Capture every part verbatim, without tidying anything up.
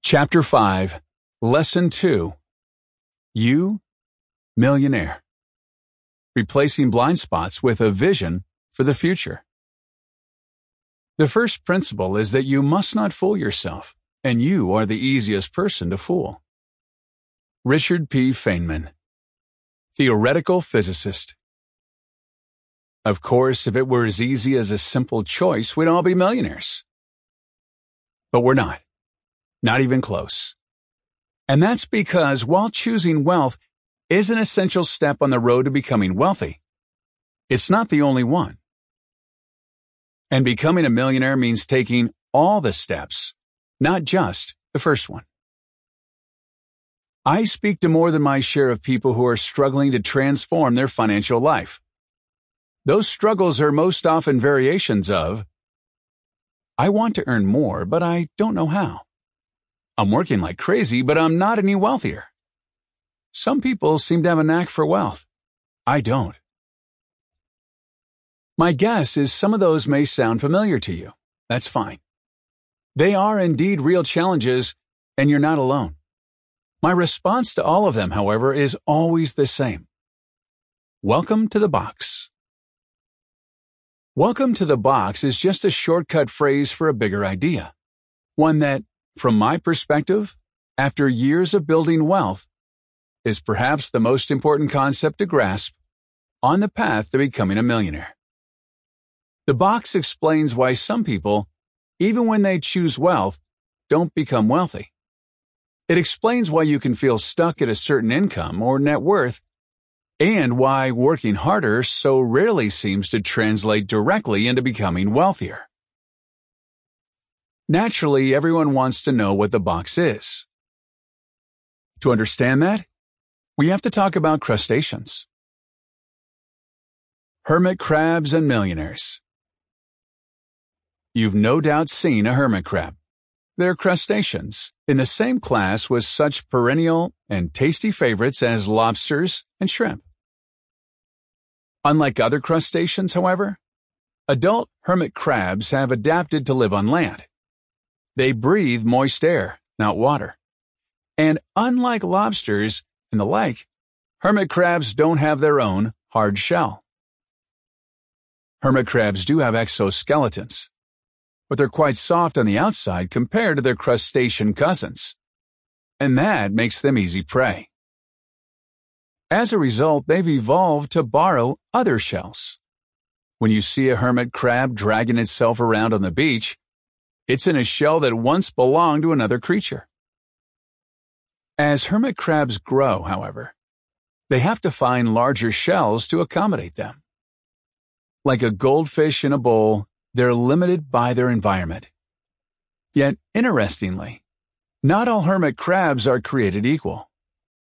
Chapter five, Lesson two. You, Millionaire. Replacing blind spots with a vision for the future. The first principle is that you must not fool yourself, and you are the easiest person to fool. Richard P. Feynman, theoretical physicist. Of course, if it were as easy as a simple choice, we'd all be millionaires. But we're not. Not even close. And that's because while choosing wealth is an essential step on the road to becoming wealthy, it's not the only one. And becoming a millionaire means taking all the steps, not just the first one. I speak to more than my share of people who are struggling to transform their financial life. Those struggles are most often variations of, I want to earn more, but I don't know how. I'm working like crazy, but I'm not any wealthier. Some people seem to have a knack for wealth. I don't. My guess is some of those may sound familiar to you. That's fine. They are indeed real challenges, and you're not alone. My response to all of them, however, is always the same. Welcome to the box. Welcome to the box is just a shortcut phrase for a bigger idea. One that, from my perspective, after years of building wealth, is perhaps the most important concept to grasp on the path to becoming a millionaire. The box explains why some people, even when they choose wealth, don't become wealthy. It explains why you can feel stuck at a certain income or net worth, and why working harder so rarely seems to translate directly into becoming wealthier. Naturally, everyone wants to know what the box is. To understand that, we have to talk about crustaceans. Hermit crabs and millionaires. You've no doubt seen a hermit crab. They're crustaceans, in the same class with such perennial and tasty favorites as lobsters and shrimp. Unlike other crustaceans, however, adult hermit crabs have adapted to live on land. They breathe moist air, not water. And unlike lobsters and the like, hermit crabs don't have their own hard shell. Hermit crabs do have exoskeletons, but they're quite soft on the outside compared to their crustacean cousins, and that makes them easy prey. As a result, they've evolved to borrow other shells. When you see a hermit crab dragging itself around on the beach, it's in a shell that once belonged to another creature. As hermit crabs grow, however, they have to find larger shells to accommodate them. Like a goldfish in a bowl, they're limited by their environment. Yet, interestingly, not all hermit crabs are created equal.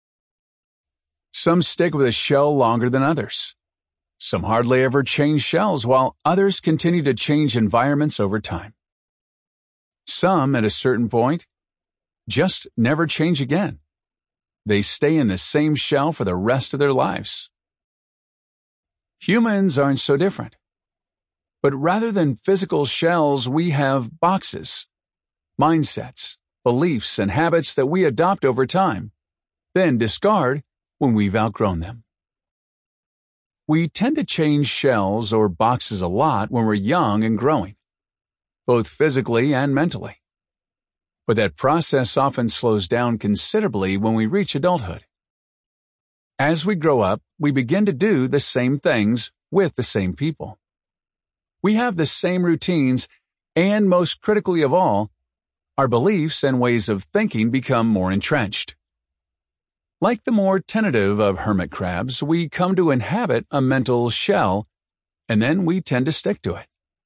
Some stick with a shell longer than others. Some hardly ever change shells, while others continue to change environments over time. Some, at a certain point, just never change again. They stay in the same shell for the rest of their lives. Humans aren't so different. But rather than physical shells, we have boxes, mindsets, beliefs, and habits that we adopt over time, then discard when we've outgrown them. We tend to change shells or boxes a lot when we're young and growing, both physically and mentally. But that process often slows down considerably when we reach adulthood. As we grow up, we begin to do the same things with the same people. We have the same routines, and most critically of all, our beliefs and ways of thinking become more entrenched. Like the more tentative of hermit crabs, we come to inhabit a mental shell, and then we tend to stick to it.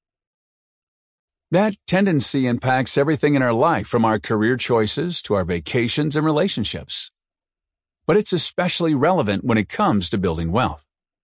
That tendency impacts everything in our life, from our career choices to our vacations and relationships. But it's especially relevant when it comes to building wealth.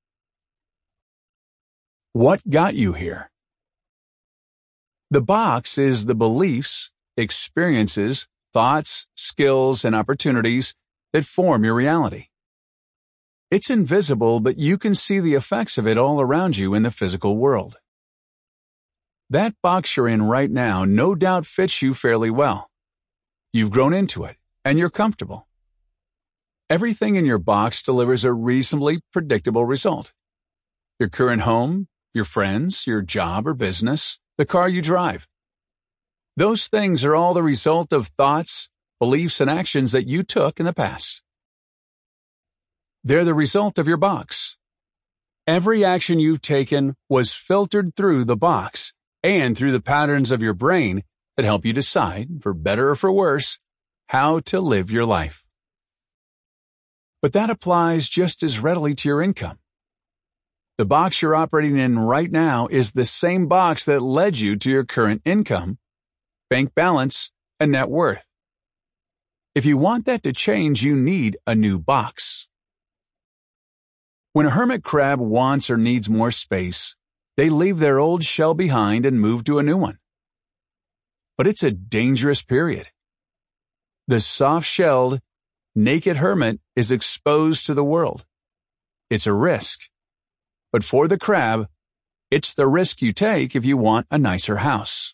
What got you here? The box is the beliefs, experiences, thoughts, skills, and opportunities that form your reality. It's invisible, but you can see the effects of it all around you in the physical world. That box you're in right now no doubt fits you fairly well. You've grown into it, and you're comfortable. Everything in your box delivers a reasonably predictable result. Your current home, your friends, your job or business, the car you drive. Those things are all the result of thoughts, beliefs, and actions that you took in the past. They're the result of your box. Every action you've taken was filtered through the box and through the patterns of your brain that help you decide, for better or for worse, how to live your life. But that applies just as readily to your income. The box you're operating in right now is the same box that led you to your current income, bank balance, and net worth. If you want that to change, you need a new box. When a hermit crab wants or needs more space, they leave their old shell behind and move to a new one. But it's a dangerous period. The soft-shelled, naked hermit is exposed to the world. It's a risk. But for the crab, it's the risk you take if you want a nicer house.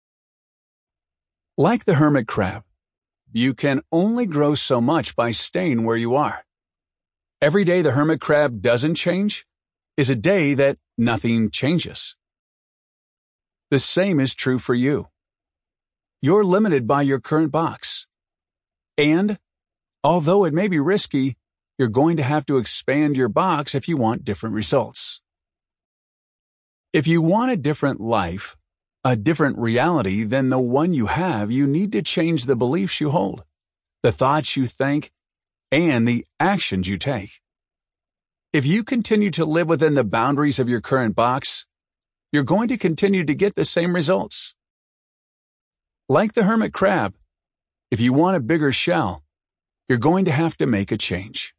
Like the hermit crab, you can only grow so much by staying where you are. Every day the hermit crab doesn't change is a day that nothing changes. The same is true for you. You're limited by your current box. And, although it may be risky, you're going to have to expand your box if you want different results. If you want a different life, a different reality than the one you have, you need to change the beliefs you hold, the thoughts you think, and the actions you take. If you continue to live within the boundaries of your current box, you're going to continue to get the same results. Like the hermit crab, if you want a bigger shell, you're going to have to make a change.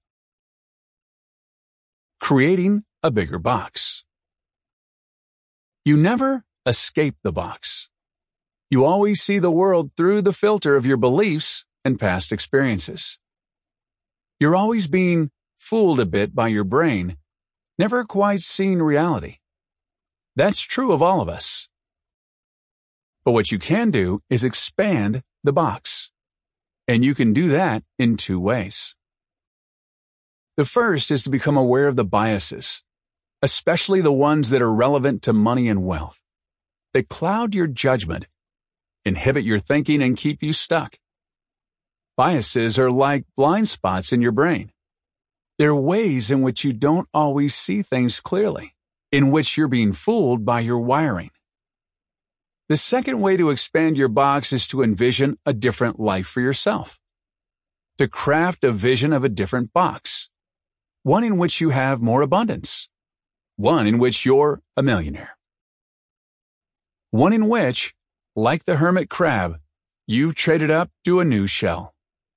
Creating a bigger box. You never escape the box. You always see the world through the filter of your beliefs and past experiences. You're always being fooled a bit by your brain, never quite seeing reality. That's true of all of us. But what you can do is expand the box. And you can do that in two ways. The first is to become aware of the biases, especially the ones that are relevant to money and wealth, that cloud your judgment, inhibit your thinking, and keep you stuck. Biases are like blind spots in your brain. They're ways in which you don't always see things clearly, in which you're being fooled by your wiring. The second way to expand your box is to envision a different life for yourself. To craft a vision of a different box. One in which you have more abundance. One in which you're a millionaire. One in which, like the hermit crab, you've traded up to a new shell.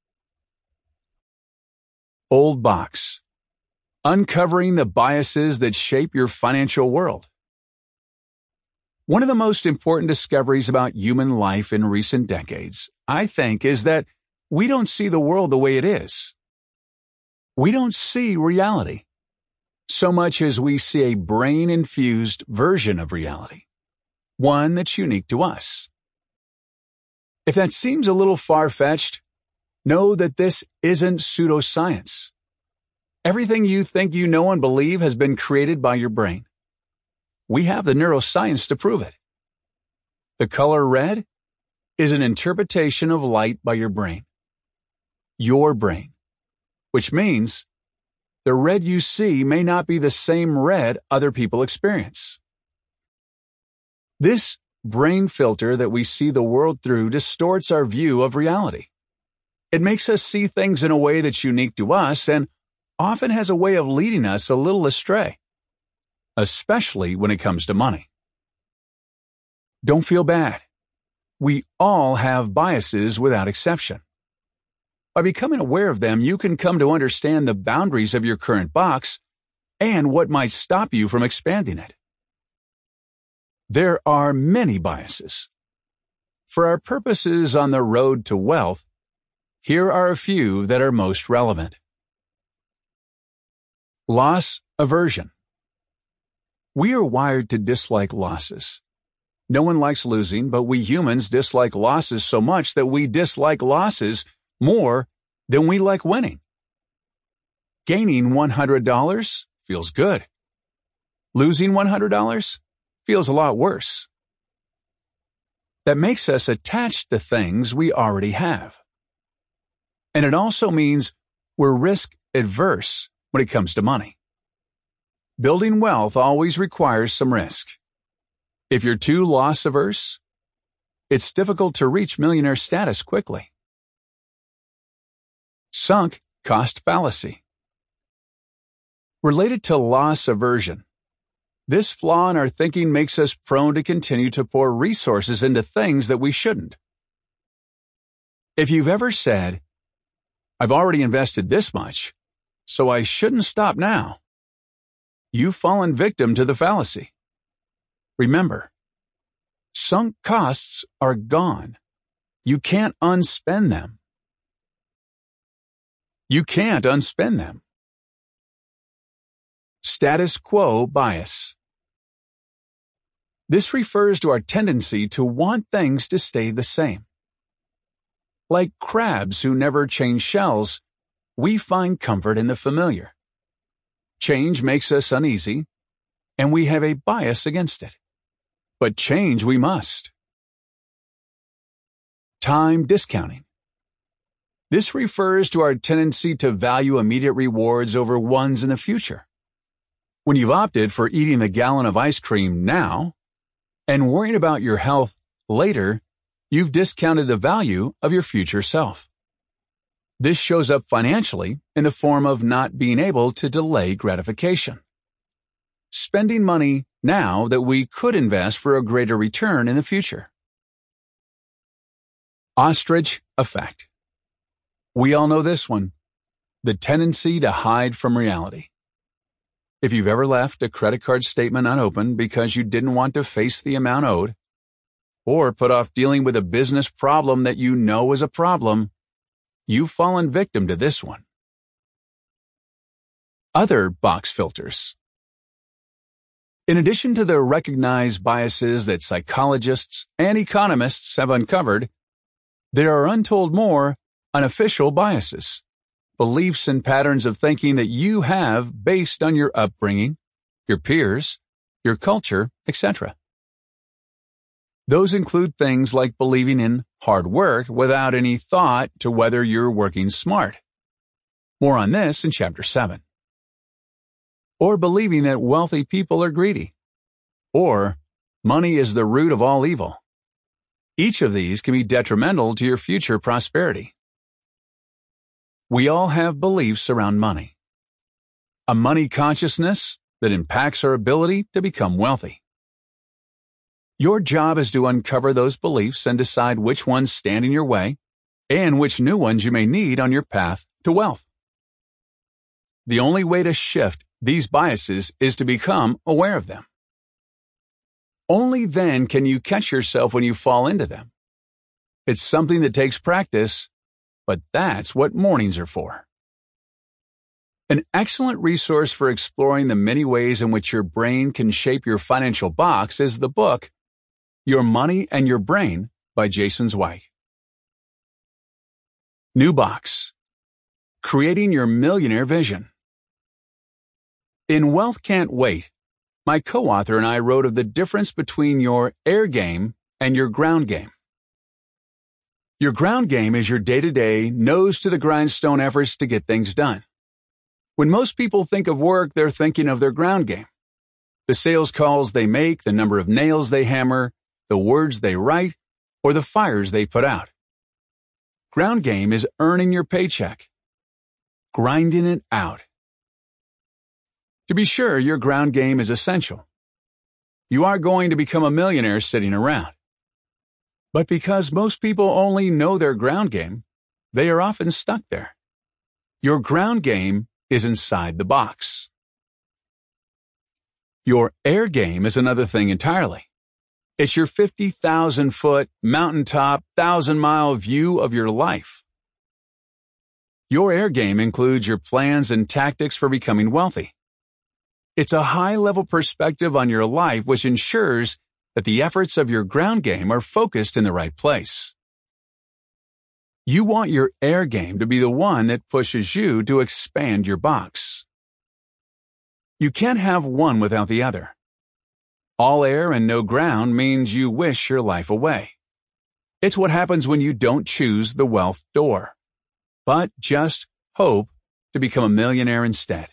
Old box. Uncovering the biases that shape your financial world. One of the most important discoveries about human life in recent decades, I think, is that we don't see the world the way it is. We don't see reality, so much as we see a brain-infused version of reality, one that's unique to us. If that seems a little far-fetched, know that this isn't pseudoscience. Everything you think you know and believe has been created by your brain. We have the neuroscience to prove it. The color red is an interpretation of light by your brain. Your brain. Which means the red you see may not be the same red other people experience. This brain filter that we see the world through distorts our view of reality. It makes us see things in a way that's unique to us and often has a way of leading us a little astray, especially when it comes to money. Don't feel bad. We all have biases without exception. By becoming aware of them, you can come to understand the boundaries of your current box and what might stop you from expanding it. There are many biases. For our purposes on the road to wealth, here are a few that are most relevant. Loss aversion. We are wired to dislike losses. No one likes losing, but we humans dislike losses so much that we dislike losses more than we like winning. Gaining one hundred dollars feels good. Losing one hundred dollars feels a lot worse. That makes us attached to things we already have. And it also means we're risk adverse when it comes to money. Building wealth always requires some risk. If you're too loss averse, it's difficult to reach millionaire status quickly. Sunk cost fallacy. Related to loss aversion, this flaw in our thinking makes us prone to continue to pour resources into things that we shouldn't. If you've ever said, "I've already invested this much, so I shouldn't stop now," you've fallen victim to the fallacy. Remember, sunk costs are gone. You can't unspend them. You can't unspend them. Status quo bias. This refers to our tendency to want things to stay the same. Like crabs who never change shells, we find comfort in the familiar. Change makes us uneasy, and we have a bias against it. But change we must. Time discounting. This refers to our tendency to value immediate rewards over ones in the future. When you've opted for eating the gallon of ice cream now and worrying about your health later, you've discounted the value of your future self. This shows up financially in the form of not being able to delay gratification. Spending money now that we could invest for a greater return in the future. Ostrich effect. We all know this one, the tendency to hide from reality. If you've ever left a credit card statement unopened because you didn't want to face the amount owed, or put off dealing with a business problem that you know is a problem, you've fallen victim to this one. Other box filters. In addition to the recognized biases that psychologists and economists have uncovered, there are untold more unofficial biases, beliefs and patterns of thinking that you have based on your upbringing, your peers, your culture, et cetera. Those include things like believing in hard work without any thought to whether you're working smart. More on this in Chapter seven. Or believing that wealthy people are greedy. Or money is the root of all evil. Each of these can be detrimental to your future prosperity. We all have beliefs around money. A money consciousness that impacts our ability to become wealthy. Your job is to uncover those beliefs and decide which ones stand in your way and which new ones you may need on your path to wealth. The only way to shift these biases is to become aware of them. Only then can you catch yourself when you fall into them. It's something that takes practice, but that's what mornings are for. An excellent resource for exploring the many ways in which your brain can shape your financial box is the book, Your Money and Your Brain by Jason Zweig. New box. Creating Your Millionaire Vision. In Wealth Can't Wait, my co-author and I wrote of the difference between your air game and your ground game. Your ground game is your day-to-day, nose-to-the-grindstone efforts to get things done. When most people think of work, they're thinking of their ground game. The sales calls they make, the number of nails they hammer, the words they write, or the fires they put out. Ground game is earning your paycheck, grinding it out. To be sure, your ground game is essential. You aren't going to become a millionaire sitting around. But because most people only know their ground game, they are often stuck there. Your ground game is inside the box. Your air game is another thing entirely. It's your fifty thousand foot, mountaintop, thousand mile view of your life. Your air game includes your plans and tactics for becoming wealthy. It's a high-level perspective on your life which ensures that the efforts of your ground game are focused in the right place. You want your air game to be the one that pushes you to expand your box. You can't have one without the other. All air and no ground means you wish your life away. It's what happens when you don't choose the wealth door, but just hope to become a millionaire instead.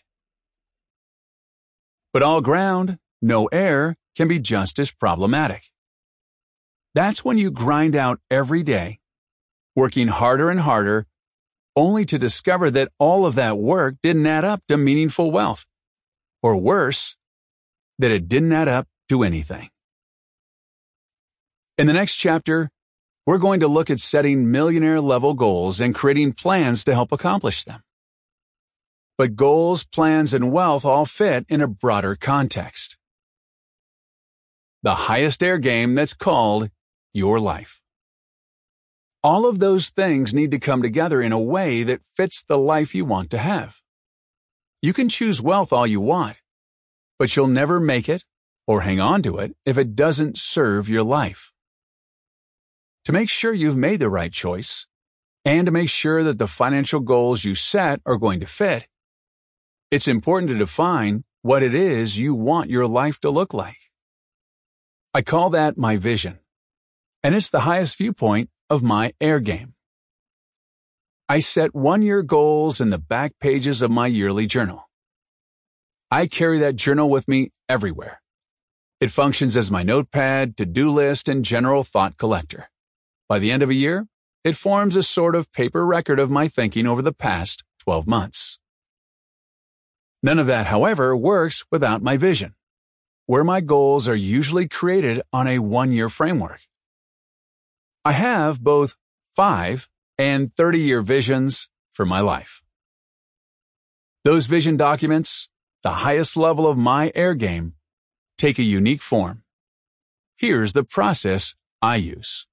But all ground, no air can be just as problematic. That's when you grind out every day, working harder and harder, only to discover that all of that work didn't add up to meaningful wealth. Or worse, that it didn't add up to anything. In the next chapter, we're going to look at setting millionaire-level goals and creating plans to help accomplish them. But goals, plans, and wealth all fit in a broader context. The highest air game that's called your life. All of those things need to come together in a way that fits the life you want to have. You can choose wealth all you want, but you'll never make it or hang on to it if it doesn't serve your life. To make sure you've made the right choice, and to make sure that the financial goals you set are going to fit, it's important to define what it is you want your life to look like. I call that my vision, and it's the highest viewpoint of my air game. I set one-year goals in the back pages of my yearly journal. I carry that journal with me everywhere. It functions as my notepad, to-do list, and general thought collector. By the end of a year, it forms a sort of paper record of my thinking over the past twelve months. None of that, however, works without my vision, where my goals are usually created on a one-year framework. I have both five and thirty-year visions for my life. Those vision documents, the highest level of my air game, take a unique form. Here's the process I use.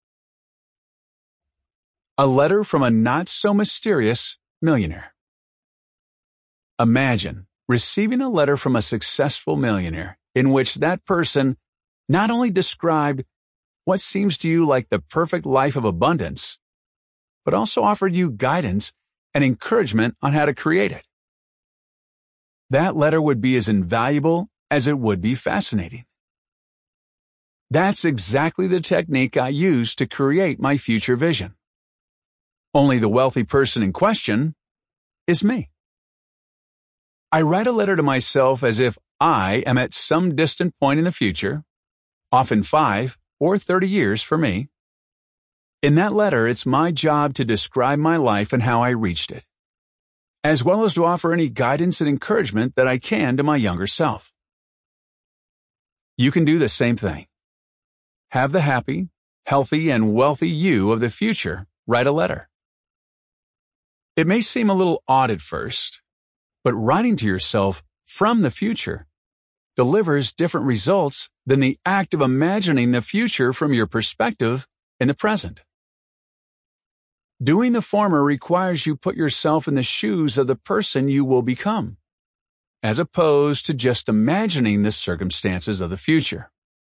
A letter from a not-so-mysterious millionaire. Imagine receiving a letter from a successful millionaire in which that person not only described what seems to you like the perfect life of abundance, but also offered you guidance and encouragement on how to create it. That letter would be as invaluable as it would be fascinating. That's exactly the technique I use to create my future vision. Only the wealthy person in question is me. I write a letter to myself as if I am at some distant point in the future, often five or thirty years for me. In that letter, it's my job to describe my life and how I reached it, as well as to offer any guidance and encouragement that I can to my younger self. You can do the same thing. Have the happy, healthy, and wealthy you of the future write a letter. It may seem a little odd at first, but writing to yourself from the future delivers different results than the act of imagining the future from your perspective in the present. Doing the former requires you put yourself in the shoes of the person you will become, as opposed to just imagining the circumstances of the future.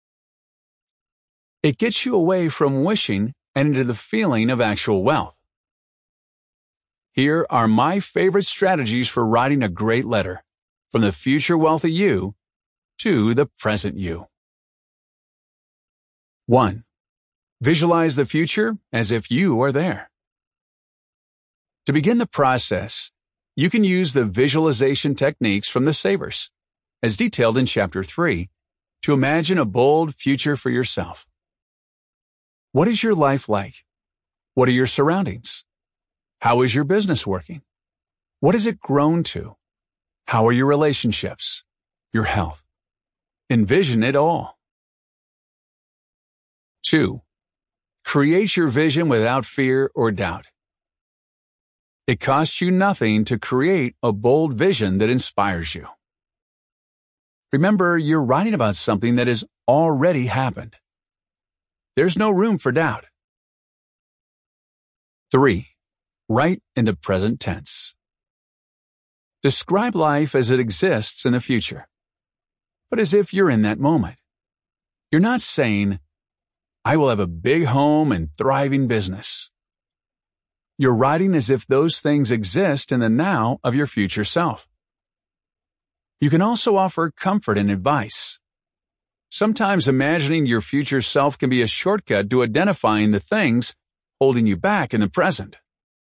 It gets you away from wishing and into the feeling of actual wealth. Here are my favorite strategies for writing a great letter from the future wealthy you to the present you. one. Visualize the future as if you are there. To begin the process, you can use the visualization techniques from the Savers, as detailed in Chapter three, to imagine a bold future for yourself. What is your life like? What are your surroundings? How is your business working? What has it grown to? How are your relationships? Your health? Envision it all. two. Create your vision without fear or doubt. It costs you nothing to create a bold vision that inspires you. Remember, you're writing about something that has already happened. There's no room for doubt. three. Write in the present tense. Describe life as it exists in the future, but as if you're in that moment. You're not saying, I will have a big home and thriving business. You're writing as if those things exist in the now of your future self. You can also offer comfort and advice. Sometimes imagining your future self can be a shortcut to identifying the things holding you back in the present.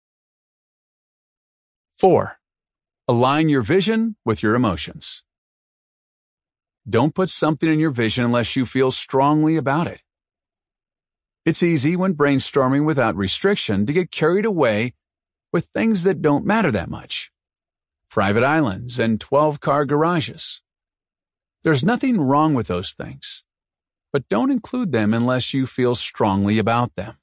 Four, align your vision with your emotions. Don't put something in your vision unless you feel strongly about it. It's easy when brainstorming without restriction to get carried away with things that don't matter that much. Private islands and twelve-car garages. There's nothing wrong with those things, but don't include them unless you feel strongly about them.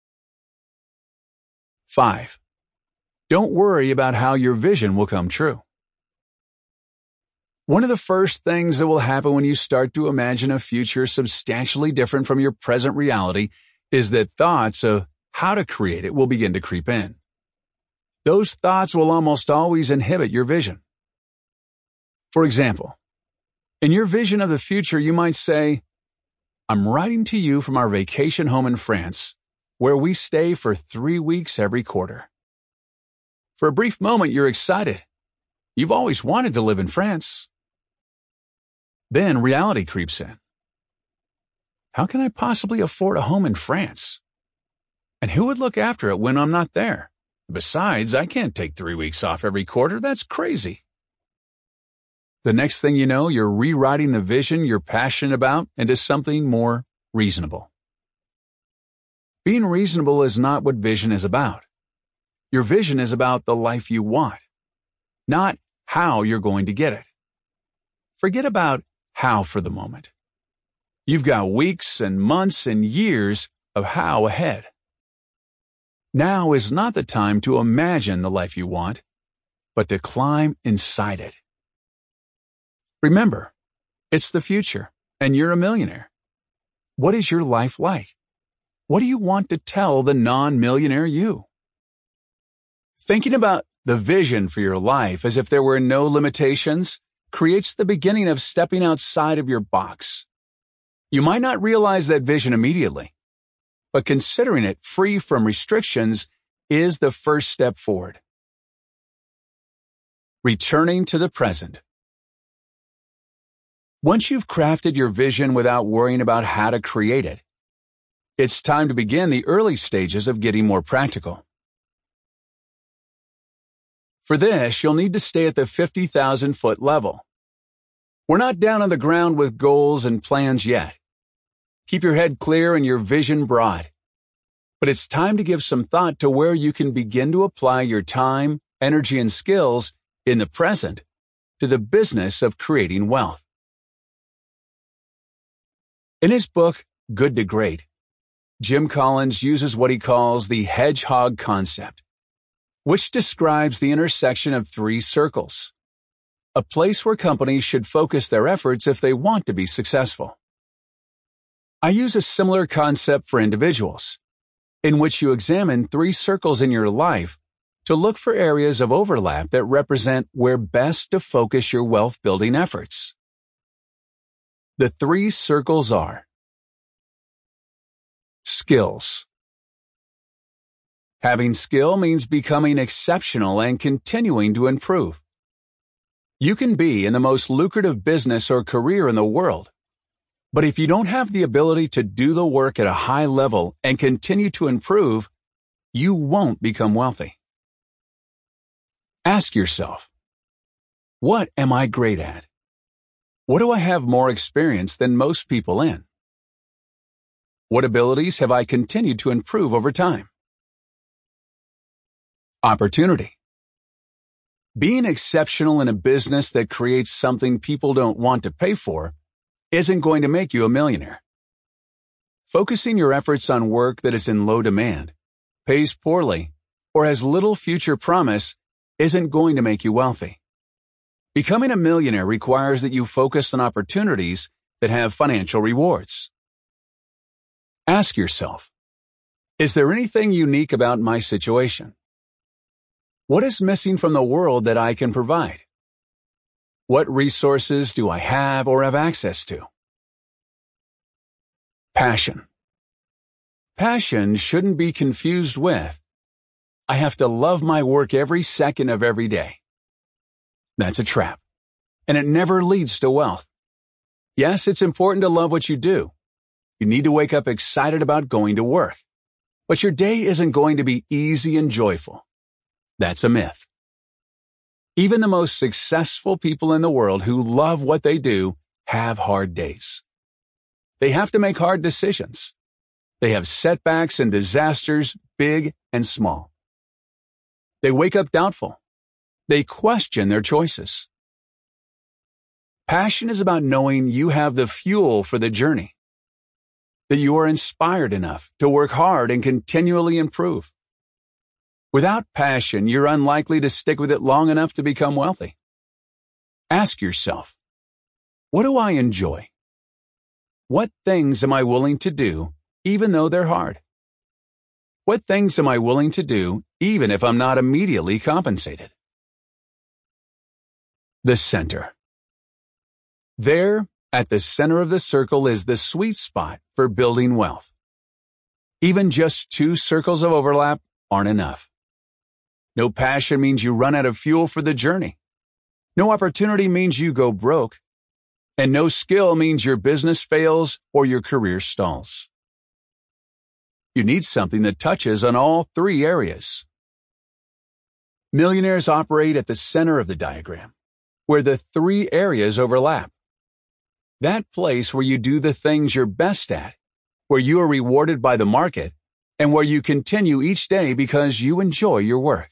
Five, don't worry about how your vision will come true. One of the first things that will happen when you start to imagine a future substantially different from your present reality is that thoughts of how to create it will begin to creep in. Those thoughts will almost always inhibit your vision. For example, in your vision of the future, you might say, I'm writing to you from our vacation home in France, where we stay for three weeks every quarter. For a brief moment, you're excited. You've always wanted to live in France. Then reality creeps in. How can I possibly afford a home in France? And who would look after it when I'm not there? Besides, I can't take three weeks off every quarter. That's crazy. The next thing you know, you're rewriting the vision you're passionate about into something more reasonable. Being reasonable is not what vision is about. Your vision is about the life you want, not how you're going to get it. Forget about how for the moment. You've got weeks and months and years of how ahead. Now is not the time to imagine the life you want, but to climb inside it. Remember, it's the future, and you're a millionaire. What is your life like? What do you want to tell the non-millionaire you? Thinking about the vision for your life as if there were no limitations creates the beginning of stepping outside of your box. You might not realize that vision immediately, but considering it free from restrictions is the first step forward. Returning to the present. Once you've crafted your vision without worrying about how to create it, it's time to begin the early stages of getting more practical. For this, you'll need to stay at the fifty thousand foot level. We're not down on the ground with goals and plans yet. Keep your head clear and your vision broad. But it's time to give some thought to where you can begin to apply your time, energy, and skills in the present to the business of creating wealth. In his book, Good to Great, Jim Collins uses what he calls the hedgehog concept, which describes the intersection of three circles, a place where companies should focus their efforts if they want to be successful. I use a similar concept for individuals, in which you examine three circles in your life to look for areas of overlap that represent where best to focus your wealth-building efforts. The three circles are skills. Having skill means becoming exceptional and continuing to improve. You can be in the most lucrative business or career in the world, but if you don't have the ability to do the work at a high level and continue to improve, you won't become wealthy. Ask yourself, what am I great at? What do I have more experience than most people in? What abilities have I continued to improve over time? Opportunity. Being exceptional in a business that creates something people don't want to pay for isn't going to make you a millionaire. Focusing your efforts on work that is in low demand, pays poorly, or has little future promise isn't going to make you wealthy. Becoming a millionaire requires that you focus on opportunities that have financial rewards. Ask yourself, is there anything unique about my situation? What is missing from the world that I can provide? What resources do I have or have access to? Passion. Passion shouldn't be confused with, I have to love my work every second of every day. That's a trap, and it never leads to wealth. Yes, it's important to love what you do. You need to wake up excited about going to work. But your day isn't going to be easy and joyful. That's a myth. Even the most successful people in the world who love what they do have hard days. They have to make hard decisions. They have setbacks and disasters, big and small. They wake up doubtful. They question their choices. Passion is about knowing you have the fuel for the journey, that you are inspired enough to work hard and continually improve. Without passion, you're unlikely to stick with it long enough to become wealthy. Ask yourself, what do I enjoy? What things am I willing to do, even though they're hard? What things am I willing to do, even if I'm not immediately compensated? The center. There, at the center of the circle, is the sweet spot for building wealth. Even just two circles of overlap aren't enough. No passion means you run out of fuel for the journey. No opportunity means you go broke. And no skill means your business fails or your career stalls. You need something that touches on all three areas. Millionaires operate at the center of the diagram, where the three areas overlap. That place where you do the things you're best at, where you are rewarded by the market, and where you continue each day because you enjoy your work.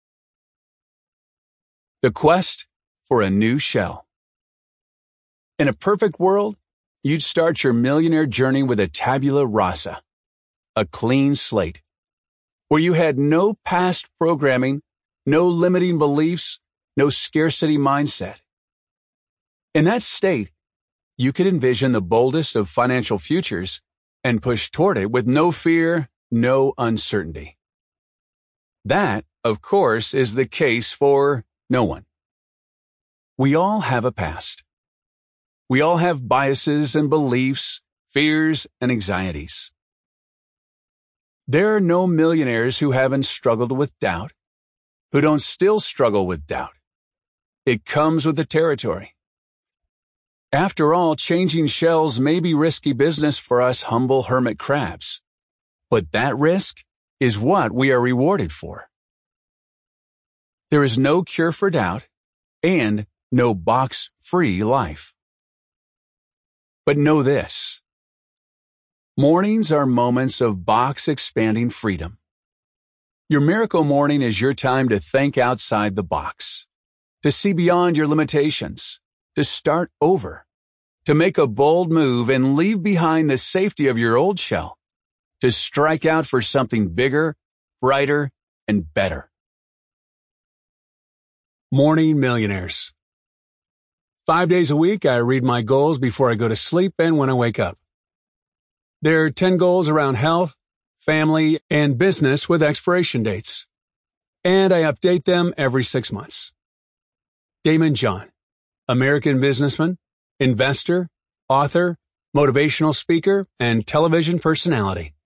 The quest for a new shell. In a perfect world, you'd start your millionaire journey with a tabula rasa, a clean slate, where you had no past programming, no limiting beliefs, no scarcity mindset. In that state, you could envision the boldest of financial futures and push toward it with no fear, no uncertainty. That, of course, is the case for no one. We all have a past. We all have biases and beliefs, fears and anxieties. There are no millionaires who haven't struggled with doubt, who don't still struggle with doubt. It comes with the territory. After all, changing shells may be risky business for us humble hermit crabs, but that risk is what we are rewarded for. There is no cure for doubt and no box-free life. But know this. Mornings are moments of box-expanding freedom. Your miracle morning is your time to think outside the box, to see beyond your limitations, to start over, to make a bold move and leave behind the safety of your old shell, to strike out for something bigger, brighter, and better. Morning Millionaires. Five days a week, I read my goals before I go to sleep and when I wake up. There are ten goals around health, family, and business with expiration dates. And I update them every six months. Daymond John, American businessman, investor, author, motivational speaker, and television personality.